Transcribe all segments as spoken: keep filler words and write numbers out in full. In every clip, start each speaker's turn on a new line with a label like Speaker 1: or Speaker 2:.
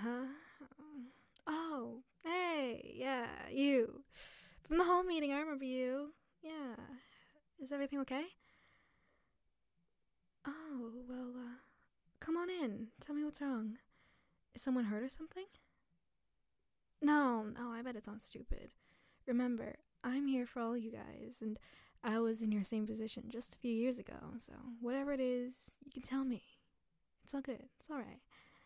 Speaker 1: Huh? Oh, hey, yeah, you. From the hall meeting, I remember you. Yeah. Is everything okay? Oh, well, uh, come on in. Tell me what's wrong. Is someone hurt or something? No, no, I bet it sounds stupid. Remember, I'm here for all you guys, and I was in your same position just a few years ago, so whatever it is, you can tell me. It's all good. It's alright.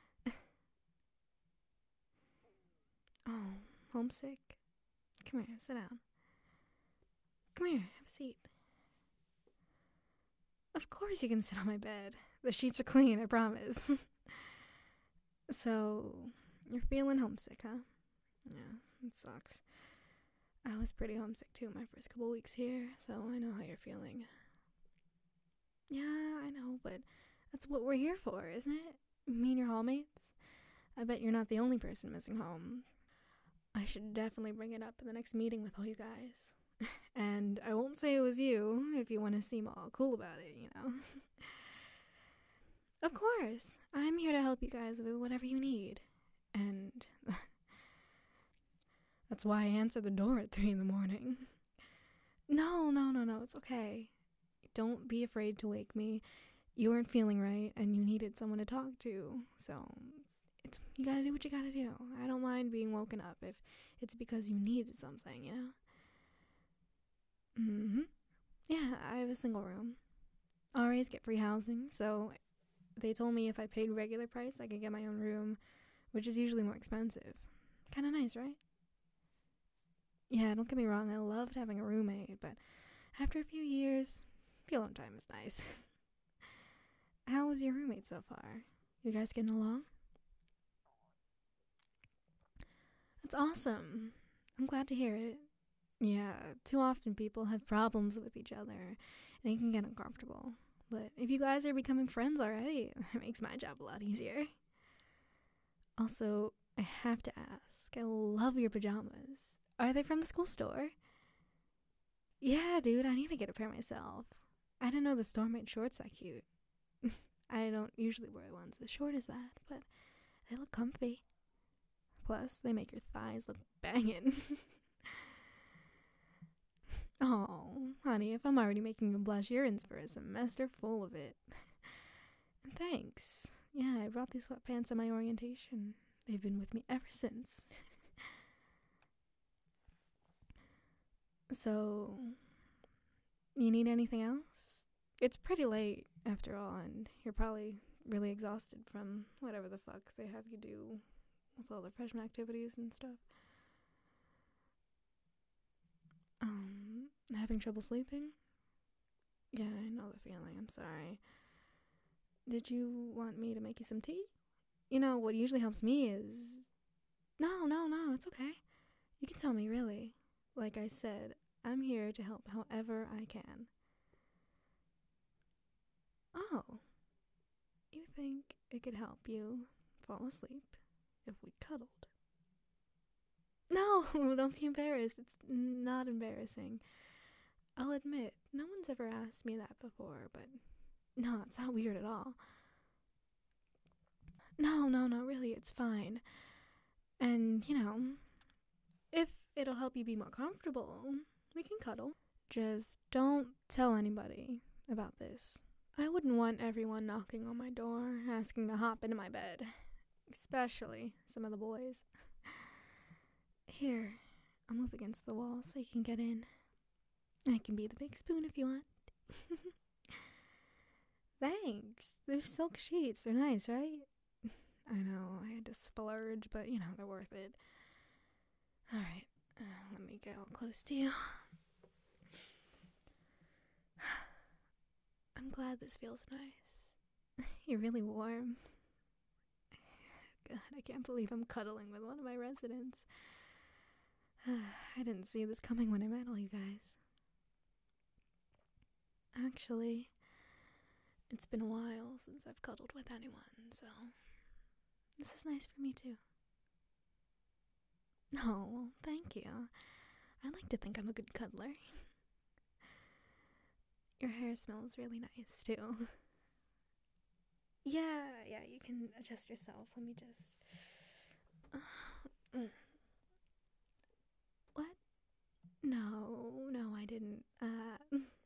Speaker 1: Oh, homesick? Come here, sit down. Come here, have a seat. Of course you can sit on my bed. The sheets are clean, I promise. So, you're feeling homesick, huh? Yeah, it sucks. I was pretty homesick too my first couple weeks here, so I know how you're feeling. Yeah, I know, but that's what we're here for, isn't it? Me and your hallmates? I bet you're not the only person missing home. I should definitely bring it up in the next meeting with all you guys. And I won't say it was you if you want to seem all cool about it, you know? Of course, I'm here to help you guys with whatever you need. And that's why I answer the door at three in the morning. No, no, no, no, it's okay. Don't be afraid to wake me. You weren't feeling right and you needed someone to talk to. So, it's you gotta do what you gotta do. I don't mind being woken up if it's because you needed something, you know? Mm-hmm. Yeah, I have a single room. R As get free housing, so they told me if I paid regular price, I could get my own room, which is usually more expensive. Kinda nice, right? Yeah, don't get me wrong, I loved having a roommate, but after a few years, the alone time is nice. How was your roommate so far? You guys getting along? That's awesome. I'm glad to hear it. Yeah, too often people have problems with each other, and it can get uncomfortable. But if you guys are becoming friends already, it makes my job a lot easier. Also, I have to ask, I love your pajamas. Are they from the school store? Yeah, dude, I need to get a pair myself. I didn't know the store made shorts that cute. I don't usually wear ones as short as that, but they look comfy. Plus, they make your thighs look banging. Oh, honey, if I'm already making you blush, you're in for a semester full of it. And thanks. Yeah, I brought these sweatpants at my orientation. They've been with me ever since. So, you need anything else? It's pretty late, after all, and you're probably really exhausted from whatever the fuck they have you do with all the freshman activities and stuff. Um, having trouble sleeping? Yeah, I know the feeling. I'm sorry. Did you want me to make you some tea? You know, what usually helps me is. No, no, no, it's okay. You can tell me, really. Like I said, I'm here to help however I can. Oh, you think it could help you fall asleep if we cuddled? No, don't be embarrassed. It's not embarrassing. I'll admit, no one's ever asked me that before, but no, it's not weird at all. No, no, no, really, it's fine. And, you know, if it'll help you be more comfortable, we can cuddle. Just don't tell anybody about this. I wouldn't want everyone knocking on my door, asking to hop into my bed. Especially some of the boys. Here, I'll move against the wall so you can get in. I can be the big spoon if you want. Thanks. They're silk sheets. They're nice, right? I know, I had to splurge, but you know, they're worth it. Alright, uh, let me get all close to you. I'm glad this feels nice. You're really warm. God, I can't believe I'm cuddling with one of my residents. I didn't see this coming when I met all you guys. Actually, it's been a while since I've cuddled with anyone, so this is nice for me too. Oh, well, thank you. I like to think I'm a good cuddler. Your hair smells really nice too. Yeah, yeah, you can adjust yourself. Let me just Mm. What? No, no, I didn't. Uh,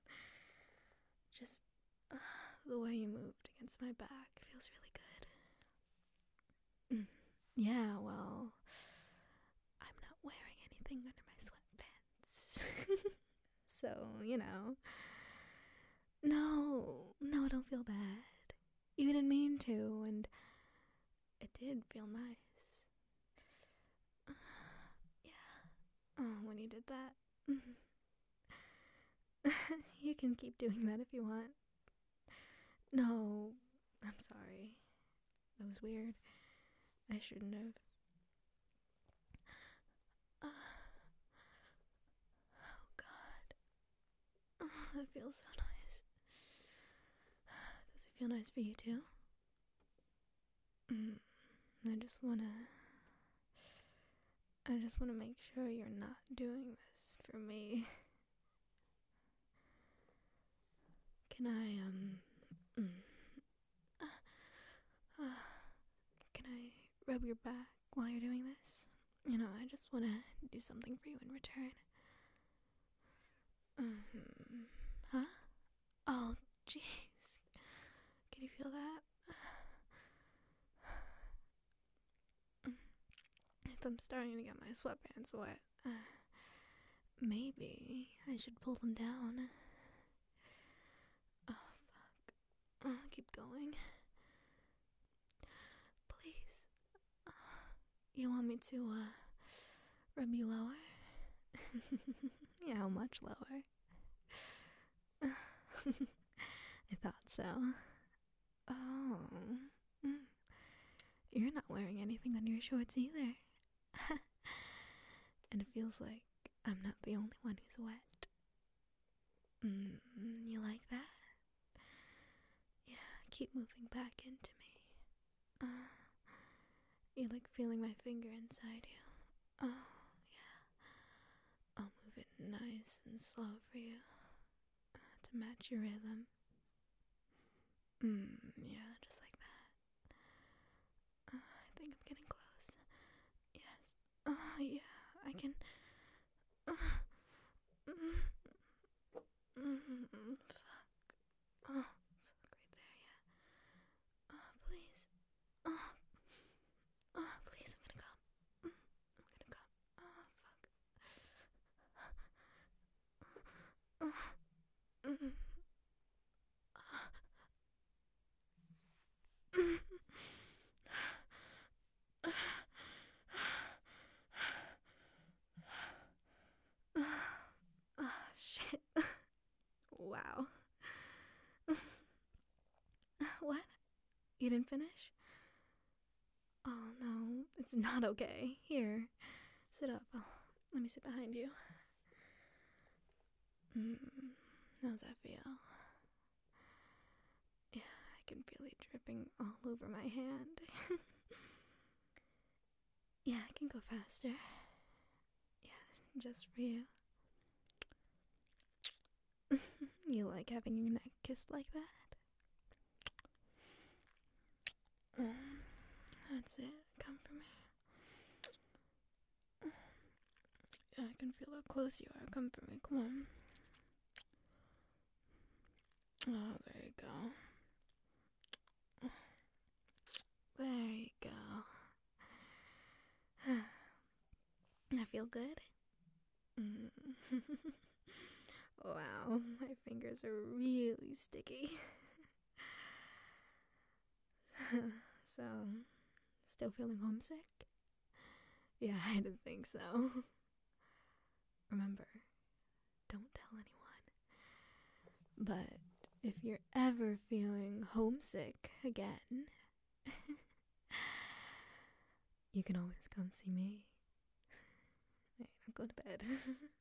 Speaker 1: just uh, the way you moved against my back feels really good. Mm. Yeah, well, I'm not wearing anything under my sweatpants. So, you know. No, no, don't feel bad. You didn't mean to, and it did feel nice. Yeah. Oh, when you did that. You can keep doing that if you want. No, I'm sorry. That was weird. I shouldn't have. Uh, oh, God. Oh, that feels so nice. Does it feel nice for you, too? Mm, I just wanna. I just wanna make sure you're not doing this for me. Can I, um. Mm, uh, uh, can I rub your back while you're doing this? You know, I just wanna do something for you in return. Mm-hmm. Huh? Oh, jeez. Can you feel that? If I'm starting to get my sweatpants wet, uh, maybe I should pull them down. Oh, fuck. Uh, keep going. Please. Uh, you want me to, uh, rub you lower? Yeah, how much lower? I thought so. Oh. Mm. You're not wearing anything under your shorts either. And it feels like I'm not the only one who's wet. Mm, you like that? Yeah, keep moving back into me. Uh, you like feeling my finger inside you. Oh, yeah. I'll move it nice and slow for you uh, to match your rhythm. Mm, yeah, just like that. Uh, I think I'm getting close. Yes. Oh, yeah, I can. Uh, mm, mm, mm, fuck. Oh, fuck right there, yeah. Oh, please. Oh, oh, please, I'm gonna come. Mm, I'm gonna come. Oh, fuck. Oh, mm, mm. Oh, shit. Wow. What? You didn't finish? Oh, no. It's not okay. Here. Sit up. Oh, let me sit behind you. Mm, how's that feel? Yeah, I can feel it dripping all over my hand. Yeah, I can go faster. Yeah, just for you. You like having your neck kissed like that? Mm, that's it. Come for me. Yeah, I can feel how close you are. Come for me. Come on. Oh, there you go. There you go. I feel good? Mm. Wow, my fingers are really sticky. So, still feeling homesick? Yeah, I didn't think so. Remember, don't tell anyone. But if you're ever feeling homesick again, you can always come see me. Right, go to bed.